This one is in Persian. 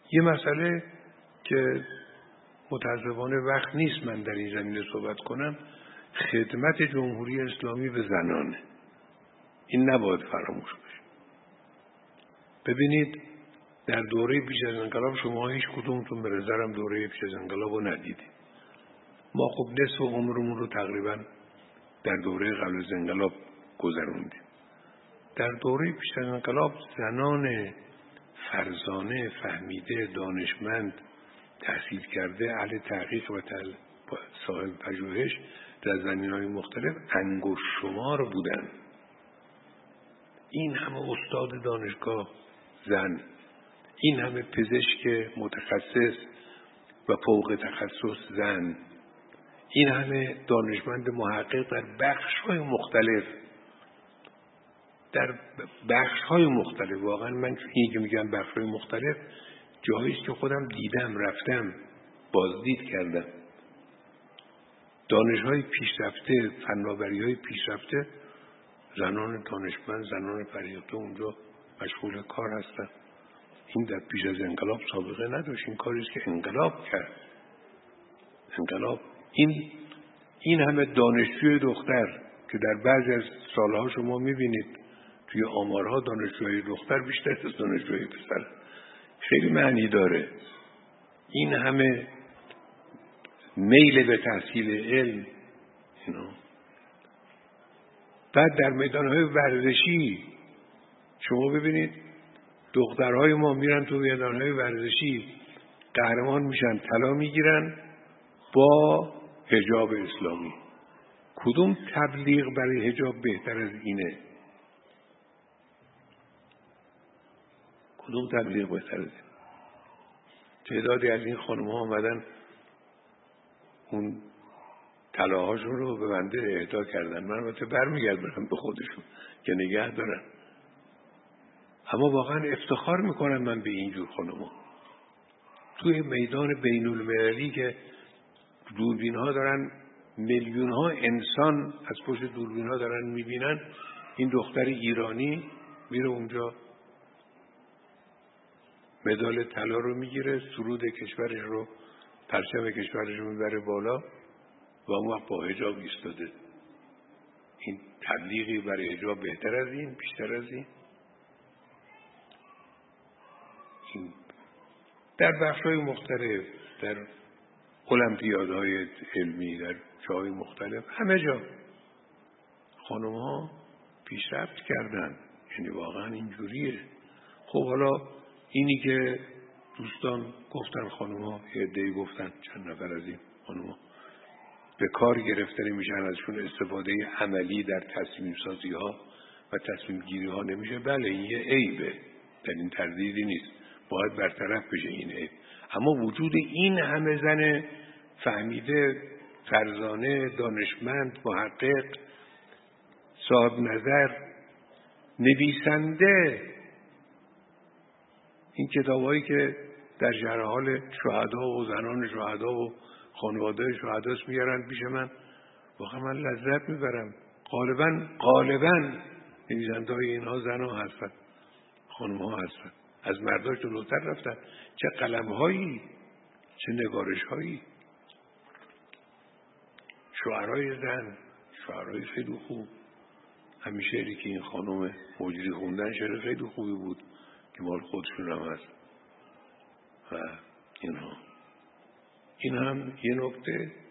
یه مسئله که متاسفانه وقت نیست من در این زمینه صحبت کنم، خدمت جمهوری اسلامی به زنانه. این نباید فراموش بشه. ببینید در دوره پیش از انقلاب شما هیچ کدومتون به نظرم دوره پیش از انقلاب رو ندیدید. ما خب نصف عمرمون رو تقریبا در دوره قبل از انقلاب گذروندیم. در دوره پیش از انقلاب زنان فرزانه، فهمیده، دانشمند، تحصیل کرده، اهل تحقیق و صاحب پژوهش در زمینه‌های مختلف انگشت شمار بودن. این همه استاد دانشگاه زن، این همه پزشک متخصص و فوق تخصص زن، این همه دانشمند محقق در بخش‌های مختلف، در بخش‌های مختلف. واقعا من این که میگم بخش‌های مختلف جایی است که خودم دیدم، رفتم، بازدید کردم. دانش‌های پیشرفته، فناوری‌های پیشرفته، زنان دانشمند، زنان فریبده اونجا مشغول کار هستن. این در پیش از انقلاب سابقه نداشت. این کاری است که انقلاب کرد. انقلاب این همه دانشجوی دختر که در بعضی از سالها شما می‌بینید توی آمارها دانشجوی دختر بیشتر از دانشجوی پسر، خیلی معنی داره. این همه میل به تحصیل علم بعد در میدانهای ورزشی شما ببینید دخترهای ما میرن تو میدانهای ورزشی قهرمان میشن، طلا میگیرن با حجاب اسلامی. کدوم تبلیغ برای حجاب بهتر از اینه؟ کدوم تبلیغ بهتر از اینه؟ تعدادی از این خانم‌ها آمدن اون طلاهاشون رو به بنده اهدا کردن. من البته برمیگردم به خودشون که نگه دارن، اما واقعا افتخار میکنم من به اینجور خانم‌ها. توی میدان بین المللی که دوربین ها دارن، میلیون ها انسان از پشت دوربین ها دارن میبینن، این دختر ایرانی میره اونجا مدال طلا رو میگیره، سرود کشورش رو، پرچم کشورش رو میبره بالا و اون وقت با حجاب ایستاده. این تبلیغی برای حجاب بهتر از این؟ بیشتر از این؟ در بخش‌های مختلف، در المپیادهای علمی، در جاهای مختلف، همه جا خانم‌ها پیشرفت کردن. یعنی واقعا اینجوریه. خب حالا اینی که دوستان گفتن، خانم‌ها یه عده‌ای گفتن، چند نفر از این خانم‌ها به کار گرفته میشن، ازشون استفاده عملی در تصمیم سازی ها و تصمیم گیری ها نمیشه. بله این یه عیبه، در این تردیدی نیست، باید برطرف بشه این عیب. اما وجود این همه زن فهمیده، فرزانه، دانشمند، محقق، صاحب نظر، نویسنده، این کتابایی که در جریان حال شهدا و زنان شهدا و خانواده شهداست میارن پیش من، واقعا من لذت میبرم. غالباً نویسنده‌های اینها زنها هستن، خانم‌ها هستن، از مرداش جلوتر رفتن. چه قلم‌هایی، چه نگارش‌هایی، شعرهای زن، شعرهای خیلی خوب. همین شعری که این خانم مجری خوندن شعر خیلی خوبی بود که مال خودشون هم هست. و اینها این هم یه نکته